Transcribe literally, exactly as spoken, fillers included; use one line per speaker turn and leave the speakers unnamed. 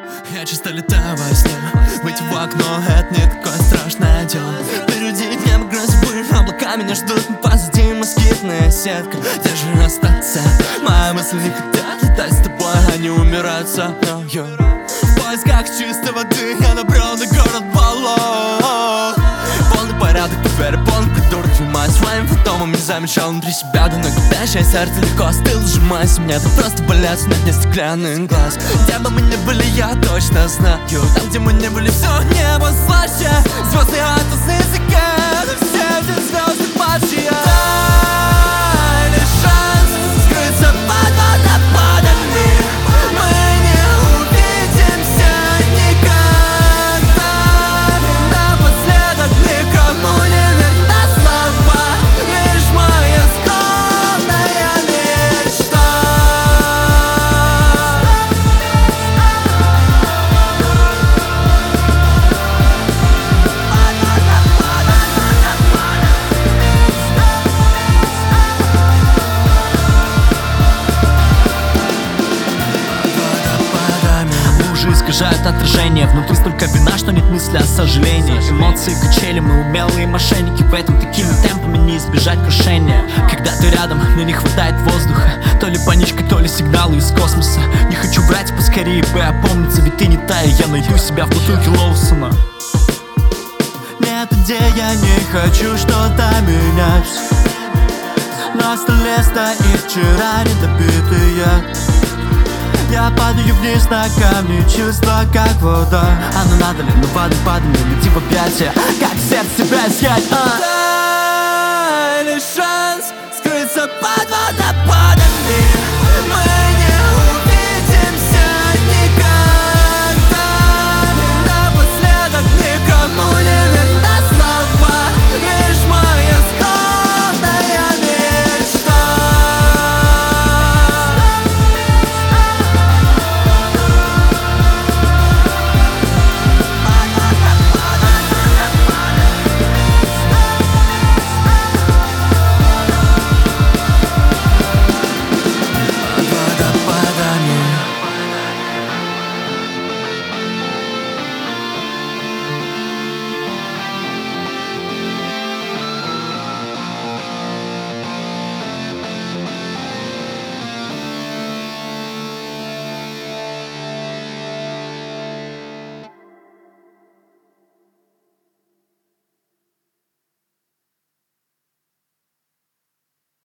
Я часто летаю во сне. Выйти в окно — это не такое страшное дело. Переудить небо грозьбы, облака меня ждут, но позади москитная сетка. Где же остаться? Мои мысли не хотят летать с тобой, они умирают со мной. В поисках чистой воды я набрел на город болот. Полный порядок, двери, полный придурок. Внимаю своим фантомом, не замечал внутри себя давно кипящее сердце легко остыл, сжимаясь. Мне так просто болят, нет, не стеклянный глаз. Где бы мы ни были, я точно знаю. Там, где мы не были, все небо слаще. Звезды атласные языки, все эти звезды падшие. Дай лишь шанс скрыться под водопадами. Мы не увидимся никогда. И напоследок никому не верна слова, лишь моя скромная мечта.
Лужи искажают отражение, внутри столько вина, что нет мысли о сожалении. Эмоции качели, мы умелые мошенники, поэтому такими темпами не избежать крушения. Когда ты рядом, мне не хватает воздуха, то ли паничка, то ли сигналы из космоса. Не хочу врать, поскорее бы опомниться, ведь ты не та, и я найду себя в бутылке Лоусона.
Нет, где я не хочу что-то менять. На столе стоит вчера недопитые. Я падаю вниз на камни, чувства как вода. А ну надо ли, ну падай, падай, не лети в объятия. Как сердце себя искать, а? Дай лишь шанс скрыться под водопадами.